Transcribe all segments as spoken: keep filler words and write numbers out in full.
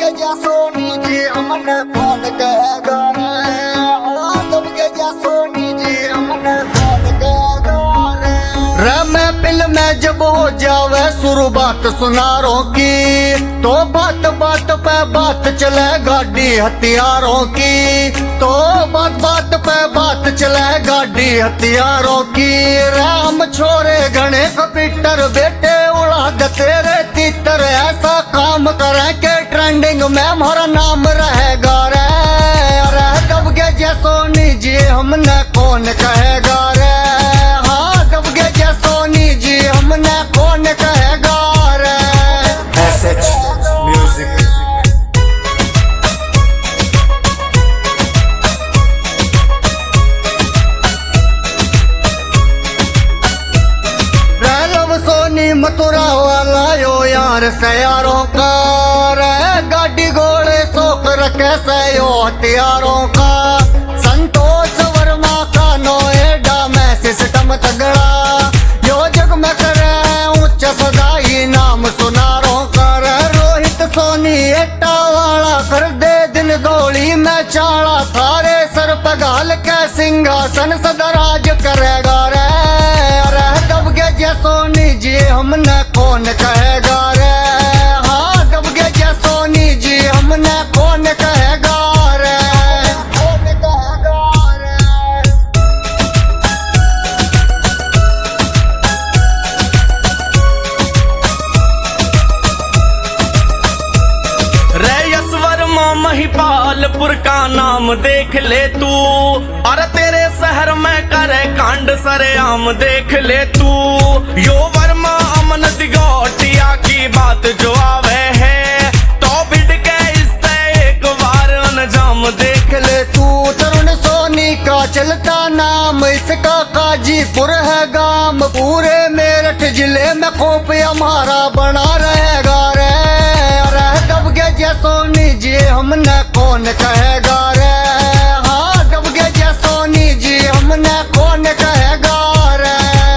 के जा सोनी जी हमने कौन कहेगा रे, दब के जा सोनी जी हमने कौन कहेगा रे। रे महफिल में जब हो जावे शुरू बात सुनारों की, तो बात बात पे बात चले गाड़ी हथियारों की, तो बात बात पे बात चले गाड़ी हथियारों की। राम छोरे घने कपीटर बेटे उड़ा दे तेरे तीतर, ऐसा काम करे के ट्रेंडिंग में हमारा नाम रहेगा रे। अरे दब के जे सोनी जी हमने कौन कहेगा रे, हाँ दब के जे सोनी जी हमने कौन कहेगा रे। SH music. सोनी मथुरा वाला यो यार सयारों का रे, गाड़ी घोड़े सोक रखे से यो हथियारों का। संतोष वर्मा का नोएडा में सिस्टम तगड़ा, यो जग में करे उच्च सदाई नाम सुनारों का रे। रोहित सोनी एटा वाला कर दे दिन गोली में चाड़ा, थारे सर पगाल के सिंहासन सदराज करेगा रे। अरे दब के जे सोनी जी हमने कौन कहेगा रे, हाँ दब के जे सोनी जी हमने कौन कहेगा रे, कौन कहेगा रे। रैयस वर्मा महिपालपुर का नाम देख ले तू, अरे तेरे शहर में करे कांड सरेआम देख ले तू। यो वर्मा अमन दिगोटिया की बात जो आवे है, तो बिड के इससे एक बार अंजाम देख ले तू। तरुण सोनी का चलता नाम इसका काजीपुर है गांव, पूरे मेरठ जिले में खोप हमारा बना रहेगा रे। अरे दब के जे सोनी जी हमने कौन कहेगा रे, हाँ दब के जे सोनी जी हमने कौन कहेगा रे।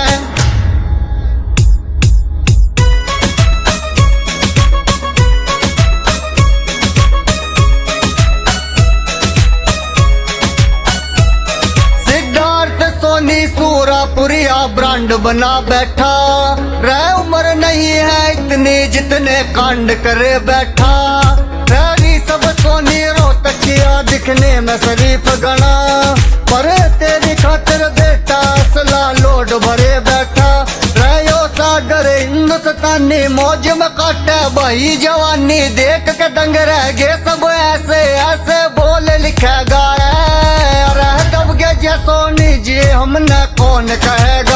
सिद्धार्थ सोनी सूरापुरिया ब्रांड बना बैठा रे, उम्र नहीं है इतनी जितने कांड करे बैठा। रैली सब सोनी रोहतकिया दिखने में शरीफ गना, पर तेरी खातिर बेटा असला लोड भरे बैठा। रहो सागर हिंदुस्तानी मौज में काटे भाई जवानी, देख के दंग रह गए सब ऐसे ऐसे बोल लिखेगा रे। अरे दब के जे सोनी जी हमने कौन कहेगा।